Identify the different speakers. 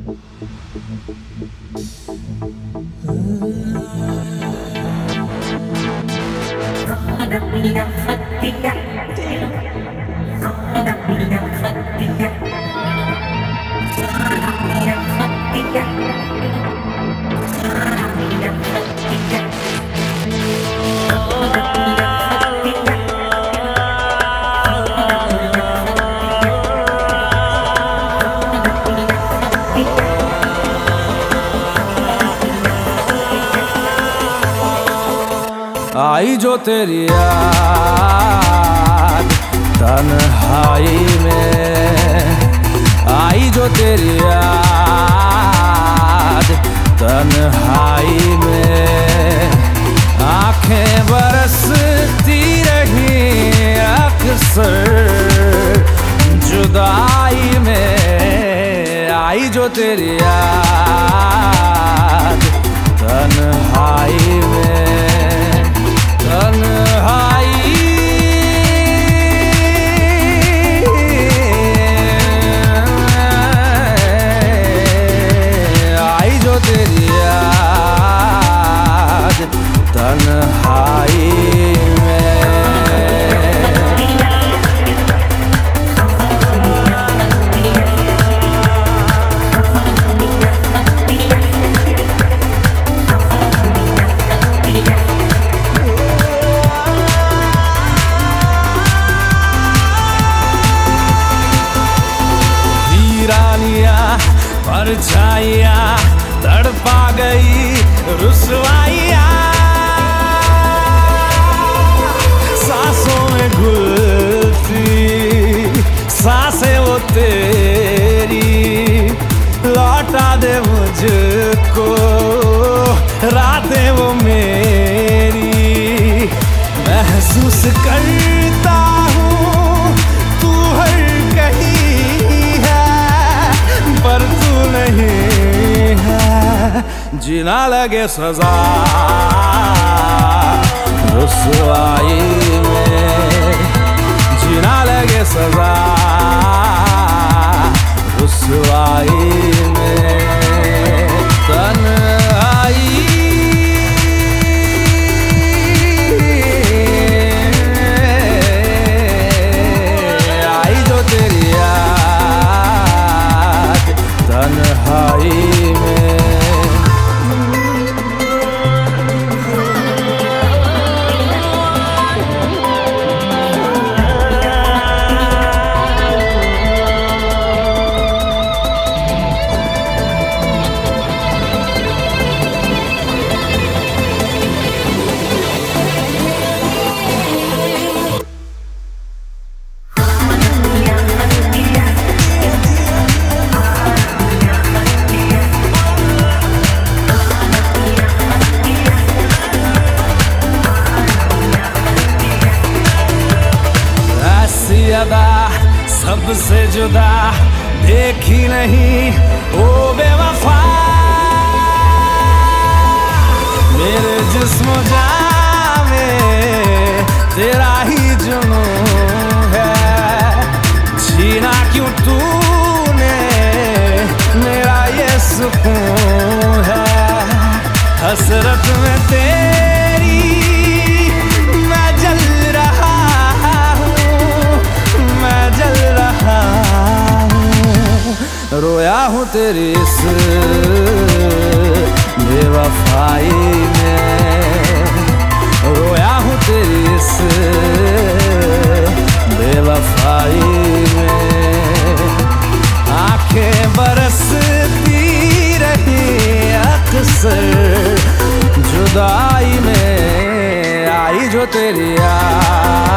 Speaker 1: आई जो तेरी याद तन्हाई में, आई जो तेरी याद तन्हाई में, आंखें बरसती रही अक्सर जुदाई में। आई जो तेरी याद तन्हाई में, तन्हाई आई जो तेरी याद तन्हाई में। परछाइया तड़पा गई रुसवाइया, सांसों में घुलती सांसें वो तेरी, लौटा दे मुझको रातें वो मेरी। महसूस करता हूँ तू हर कहीं है पर तू नहीं है, जीना लगे सजा रुसवाई में, जीना लगे सजा रुसवाई में। तन्हाई आई जो तेरी याद तन्हाई में। सबसे जुदा देखी नहीं ओ बेवफा, मेरे जिस्म जान में तेरा ही जुनून है। छीना क्यों तूने मेरा ये सुकून है, हसरत में तेरी मैं जल रहा हूँ, मैं जल रहा हूँ। रोया हूँ तेरी इस बेवफाई में, रोया हूँ तेरी इस बेवफाई में। आंखें बरसती रही अक्सर जुदाई में, आई जो तेरी याद